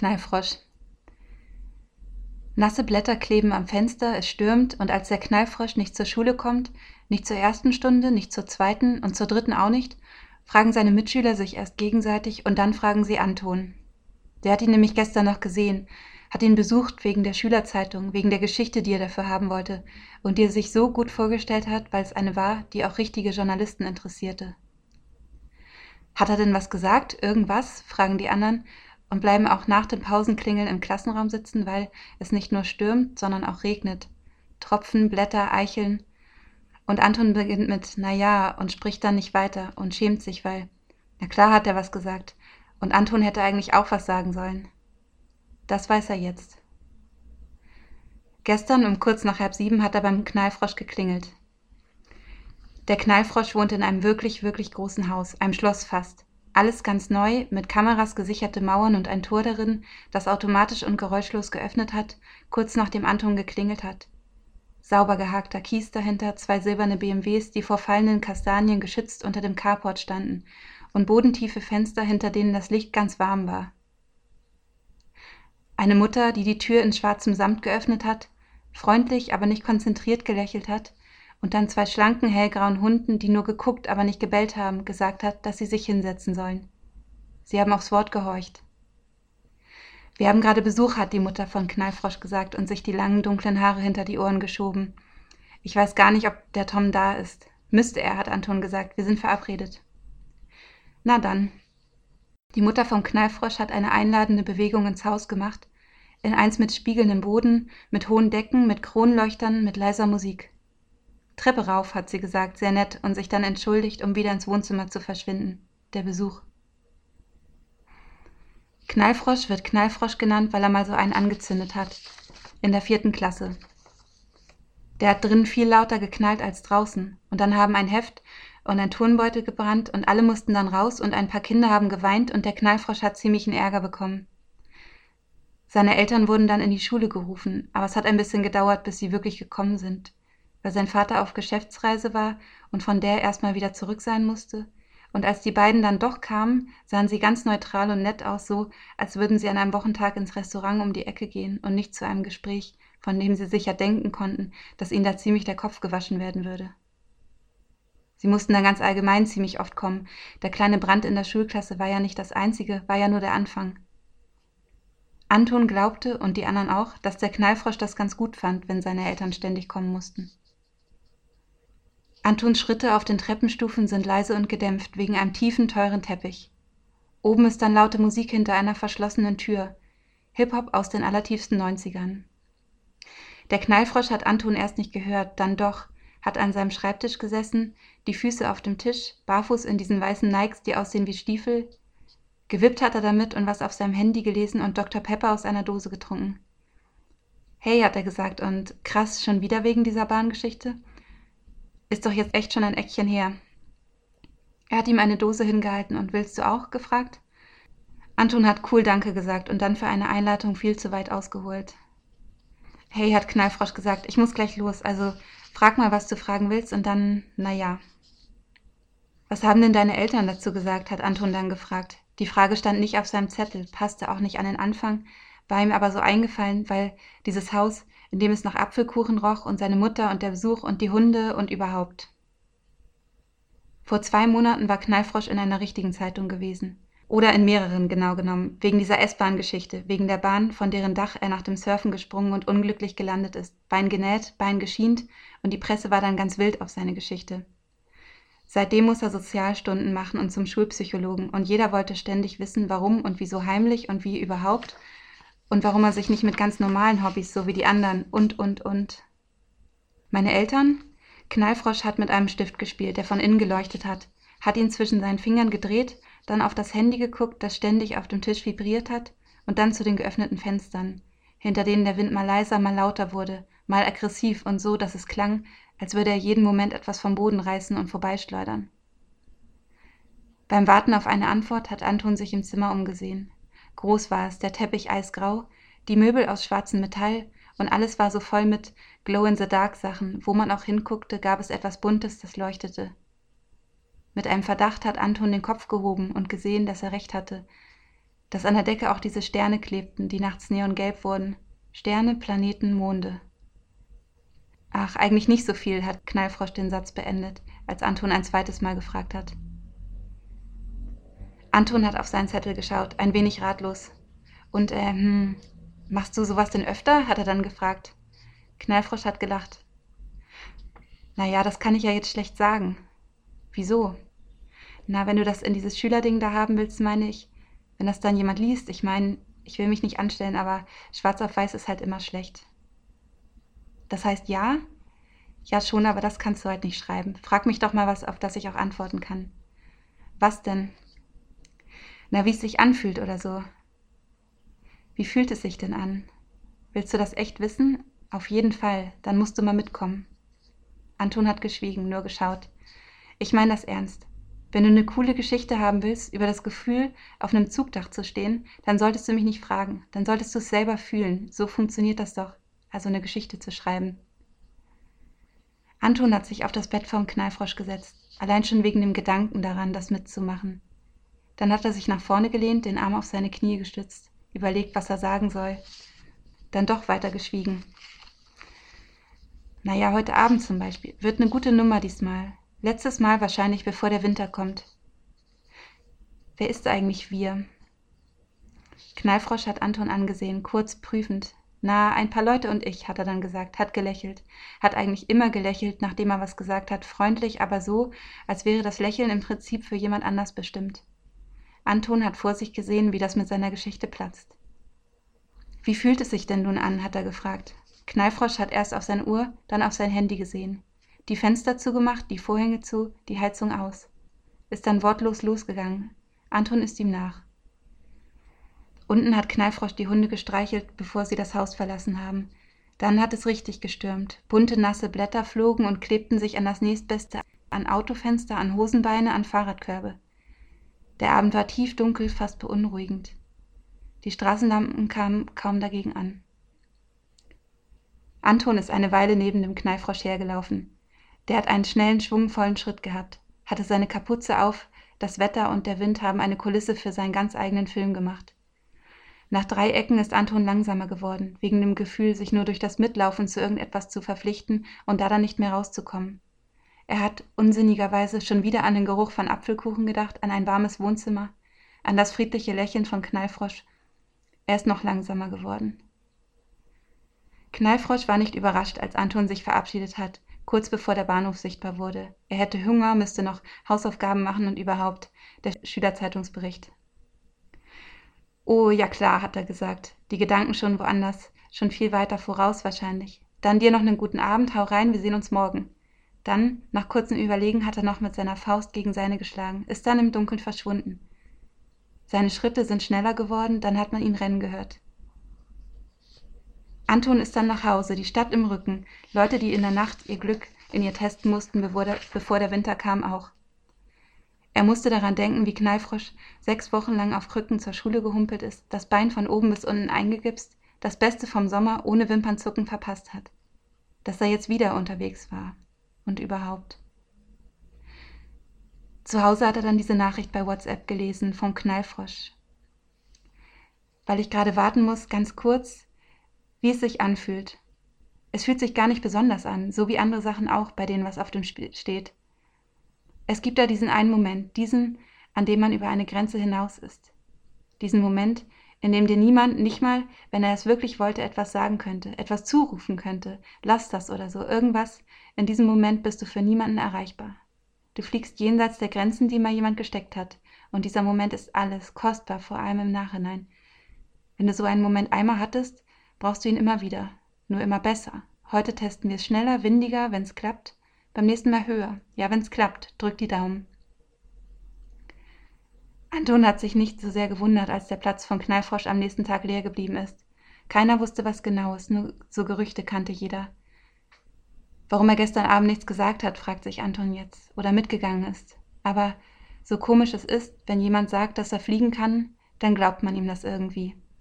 Knallfrosch. Nasse Blätter kleben am Fenster, es stürmt, und als der Knallfrosch nicht zur Schule kommt, nicht zur ersten Stunde, nicht zur zweiten und zur dritten auch nicht, fragen seine Mitschüler sich erst gegenseitig und dann fragen sie Anton. Der hat ihn nämlich gestern noch gesehen, hat ihn besucht wegen der Schülerzeitung, wegen der Geschichte, die er dafür haben wollte und die er sich so gut vorgestellt hat, weil es eine war, die auch richtige Journalisten interessierte. Hat er denn was gesagt? Irgendwas? Fragen die anderen und bleiben auch nach dem Pausenklingeln im Klassenraum sitzen, weil es nicht nur stürmt, sondern auch regnet. Tropfen, Blätter, Eicheln. Und Anton beginnt mit „na ja" und spricht dann nicht weiter und schämt sich, weil, na klar hat er was gesagt. Und Anton hätte eigentlich auch was sagen sollen. Das weiß er jetzt. Gestern um kurz nach 6:30 hat er beim Knallfrosch geklingelt. Der Knallfrosch wohnt in einem wirklich, wirklich großen Haus, einem Schloss fast. Alles ganz neu, mit Kameras gesicherte Mauern und ein Tor darin, das automatisch und geräuschlos geöffnet hat, kurz nachdem Anton geklingelt hat. Sauber gehakter Kies dahinter, 2 silberne BMWs, die vor fallenden Kastanien geschützt unter dem Carport standen, und bodentiefe Fenster, hinter denen das Licht ganz warm war. Eine Mutter, die die Tür in schwarzem Samt geöffnet hat, freundlich, aber nicht konzentriert gelächelt hat, und dann 2 schlanken, hellgrauen Hunden, die nur geguckt, aber nicht gebellt haben, gesagt hat, dass sie sich hinsetzen sollen. Sie haben aufs Wort gehorcht. Wir haben gerade Besuch, hat die Mutter von Knallfrosch gesagt und sich die langen, dunklen Haare hinter die Ohren geschoben. Ich weiß gar nicht, ob der Tom da ist. Müsste er, hat Anton gesagt. Wir sind verabredet. Na dann. Die Mutter vom Knallfrosch hat eine einladende Bewegung ins Haus gemacht. In eins mit spiegelndem Boden, mit hohen Decken, mit Kronleuchtern, mit leiser Musik. Treppe rauf, hat sie gesagt, sehr nett, und sich dann entschuldigt, um wieder ins Wohnzimmer zu verschwinden. Der Besuch. Knallfrosch wird Knallfrosch genannt, weil er mal so einen angezündet hat. In der 4. Klasse. Der hat drinnen viel lauter geknallt als draußen. Und dann haben ein Heft und ein Turnbeutel gebrannt und alle mussten dann raus und ein paar Kinder haben geweint und der Knallfrosch hat ziemlichen Ärger bekommen. Seine Eltern wurden dann in die Schule gerufen, aber es hat ein bisschen gedauert, bis sie wirklich gekommen sind, weil sein Vater auf Geschäftsreise war und von der erstmal wieder zurück sein musste. Und als die beiden dann doch kamen, sahen sie ganz neutral und nett aus, so als würden sie an einem Wochentag ins Restaurant um die Ecke gehen und nicht zu einem Gespräch, von dem sie sicher denken konnten, dass ihnen da ziemlich der Kopf gewaschen werden würde. Sie mussten dann ganz allgemein ziemlich oft kommen. Der kleine Brand in der Schulklasse war ja nicht das einzige, war ja nur der Anfang. Anton glaubte, und die anderen auch, dass der Knallfrosch das ganz gut fand, wenn seine Eltern ständig kommen mussten. Antons Schritte auf den Treppenstufen sind leise und gedämpft, wegen einem tiefen, teuren Teppich. Oben ist dann laute Musik hinter einer verschlossenen Tür. Hip-Hop aus den allertiefsten 90ern. Der Knallfrosch hat Anton erst nicht gehört, dann doch, hat an seinem Schreibtisch gesessen, die Füße auf dem Tisch, barfuß in diesen weißen Nikes, die aussehen wie Stiefel. Gewippt hat er damit und was auf seinem Handy gelesen und Dr. Pepper aus einer Dose getrunken. Hey, hat er gesagt, und krass, schon wieder wegen dieser Bahngeschichte? Ist doch jetzt echt schon ein Eckchen her. Er hat ihm eine Dose hingehalten und willst du auch? Gefragt. Anton hat cool Danke gesagt und dann für eine Einleitung viel zu weit ausgeholt. Hey, hat Knallfrosch gesagt, ich muss gleich los, also frag mal, was du fragen willst und dann, na ja. Was haben denn deine Eltern dazu gesagt, hat Anton dann gefragt. Die Frage stand nicht auf seinem Zettel, passte auch nicht an den Anfang, war ihm aber so eingefallen, weil dieses Haus, in dem es nach Apfelkuchen roch und seine Mutter und der Besuch und die Hunde und überhaupt. Vor 2 Monaten war Knallfrosch in einer richtigen Zeitung gewesen. Oder in mehreren, genau genommen, wegen dieser S-Bahn-Geschichte, wegen der Bahn, von deren Dach er nach dem Surfen gesprungen und unglücklich gelandet ist. Bein genäht, Bein geschient und die Presse war dann ganz wild auf seine Geschichte. Seitdem muss er Sozialstunden machen und zum Schulpsychologen und jeder wollte ständig wissen, warum und wieso heimlich und wie überhaupt und warum er sich nicht mit ganz normalen Hobbys, so wie die anderen und. Meine Eltern? Knallfrosch hat mit einem Stift gespielt, der von innen geleuchtet hat ihn zwischen seinen Fingern gedreht, dann auf das Handy geguckt, das ständig auf dem Tisch vibriert hat und dann zu den geöffneten Fenstern, hinter denen der Wind mal leiser, mal lauter wurde, mal aggressiv und so, dass es klang, als würde er jeden Moment etwas vom Boden reißen und vorbeischleudern. Beim Warten auf eine Antwort hat Anton sich im Zimmer umgesehen. Groß war es, der Teppich eisgrau, die Möbel aus schwarzem Metall und alles war so voll mit Glow-in-the-Dark-Sachen. Wo man auch hinguckte, gab es etwas Buntes, das leuchtete. Mit einem Verdacht hat Anton den Kopf gehoben und gesehen, dass er recht hatte. dass an der Decke auch diese Sterne klebten, die nachts neongelb wurden. Sterne, Planeten, Monde. Ach, eigentlich nicht so viel, hat Knallfrosch den Satz beendet, als Anton ein zweites Mal gefragt hat. Anton hat auf seinen Zettel geschaut, ein wenig ratlos. Und, machst du sowas denn öfter? Hat er dann gefragt. Knallfrosch hat gelacht. Naja, das kann ich ja jetzt schlecht sagen. Wieso? Na, wenn du das in dieses Schülerding da haben willst, meine ich, wenn das dann jemand liest, ich meine, ich will mich nicht anstellen, aber schwarz auf weiß ist halt immer schlecht. Das heißt ja? Ja schon, aber das kannst du halt nicht schreiben. Frag mich doch mal was, auf das ich auch antworten kann. Was denn? Na, wie es sich anfühlt oder so. Wie fühlt es sich denn an? Willst du das echt wissen? Auf jeden Fall, dann musst du mal mitkommen. Anton hat geschwiegen, nur geschaut. Ich meine das ernst. Wenn du eine coole Geschichte haben willst, über das Gefühl, auf einem Zugdach zu stehen, dann solltest du mich nicht fragen. Dann solltest du es selber fühlen. So funktioniert das doch, also eine Geschichte zu schreiben. Anton hat sich auf das Bett vom Knallfrosch gesetzt, allein schon wegen dem Gedanken daran, das mitzumachen. Dann hat er sich nach vorne gelehnt, den Arm auf seine Knie gestützt, überlegt, was er sagen soll. Dann doch weiter geschwiegen. Naja, heute Abend zum Beispiel. Wird eine gute Nummer diesmal. Letztes Mal wahrscheinlich, bevor der Winter kommt. Wer ist eigentlich wir? Knallfrosch hat Anton angesehen, kurz prüfend. Na, ein paar Leute und ich, hat er dann gesagt, hat gelächelt. Hat eigentlich immer gelächelt, nachdem er was gesagt hat, freundlich, aber so, als wäre das Lächeln im Prinzip für jemand anders bestimmt. Anton hat vor sich gesehen, wie das mit seiner Geschichte platzt. Wie fühlt es sich denn nun an, hat er gefragt. Knallfrosch hat erst auf seine Uhr, dann auf sein Handy gesehen. Die Fenster zugemacht, die Vorhänge zu, die Heizung aus. Ist dann wortlos losgegangen. Anton ist ihm nach. Unten hat Knallfrosch die Hunde gestreichelt, bevor sie das Haus verlassen haben. Dann hat es richtig gestürmt. Bunte, nasse Blätter flogen und klebten sich an das nächstbeste, an Autofenster, an Hosenbeine, an Fahrradkörbe. Der Abend war tiefdunkel, fast beunruhigend. Die Straßenlampen kamen kaum dagegen an. Anton ist eine Weile neben dem Knallfrosch hergelaufen. Der hat einen schnellen, schwungvollen Schritt gehabt, hatte seine Kapuze auf, das Wetter und der Wind haben eine Kulisse für seinen ganz eigenen Film gemacht. Nach 3 Ecken ist Anton langsamer geworden, wegen dem Gefühl, sich nur durch das Mitlaufen zu irgendetwas zu verpflichten und da dann nicht mehr rauszukommen. Er hat unsinnigerweise schon wieder an den Geruch von Apfelkuchen gedacht, an ein warmes Wohnzimmer, an das friedliche Lächeln von Knallfrosch. Er ist noch langsamer geworden. Knallfrosch war nicht überrascht, als Anton sich verabschiedet hat, kurz bevor der Bahnhof sichtbar wurde. Er hätte Hunger, müsste noch Hausaufgaben machen und überhaupt, der Schülerzeitungsbericht. Oh, ja klar, hat er gesagt, die Gedanken schon woanders, schon viel weiter voraus wahrscheinlich. Dann dir noch einen guten Abend, hau rein, wir sehen uns morgen. Dann, nach kurzem Überlegen, hat er noch mit seiner Faust gegen seine geschlagen, ist dann im Dunkeln verschwunden. Seine Schritte sind schneller geworden, dann hat man ihn rennen gehört. Anton ist dann nach Hause, die Stadt im Rücken, Leute, die in der Nacht ihr Glück in ihr testen mussten, bevor der Winter kam, auch. Er musste daran denken, wie Knallfrosch 6 Wochen lang auf Krücken zur Schule gehumpelt ist, das Bein von oben bis unten eingegipst, das Beste vom Sommer ohne Wimpernzucken verpasst hat. Dass er jetzt wieder unterwegs war. Und überhaupt. Zu Hause hat er dann diese Nachricht bei WhatsApp gelesen vom Knallfrosch. Weil ich gerade warten muss, ganz kurz, wie es sich anfühlt. Es fühlt sich gar nicht besonders an, so wie andere Sachen auch, bei denen was auf dem Spiel steht. Es gibt da diesen einen Moment, diesen, an dem man über eine Grenze hinaus ist. Diesen Moment, in dem dir niemand, nicht mal, wenn er es wirklich wollte, etwas sagen könnte, etwas zurufen könnte, lass das oder so, irgendwas. In diesem Moment bist du für niemanden erreichbar. Du fliegst jenseits der Grenzen, die mal jemand gesteckt hat. Und dieser Moment ist alles, kostbar, vor allem im Nachhinein. Wenn du so einen Moment einmal hattest, brauchst du ihn immer wieder, nur immer besser. Heute testen wir es schneller, windiger, wenn es klappt. Beim nächsten Mal höher. Ja, wenn es klappt, drück die Daumen. Anton hat sich nicht so sehr gewundert, als der Platz von Knallfrosch am nächsten Tag leer geblieben ist. Keiner wusste was Genaues, nur so Gerüchte kannte jeder. Warum er gestern Abend nichts gesagt hat, fragt sich Anton jetzt, oder mitgegangen ist. Aber so komisch es ist, wenn jemand sagt, dass er fliegen kann, dann glaubt man ihm das irgendwie.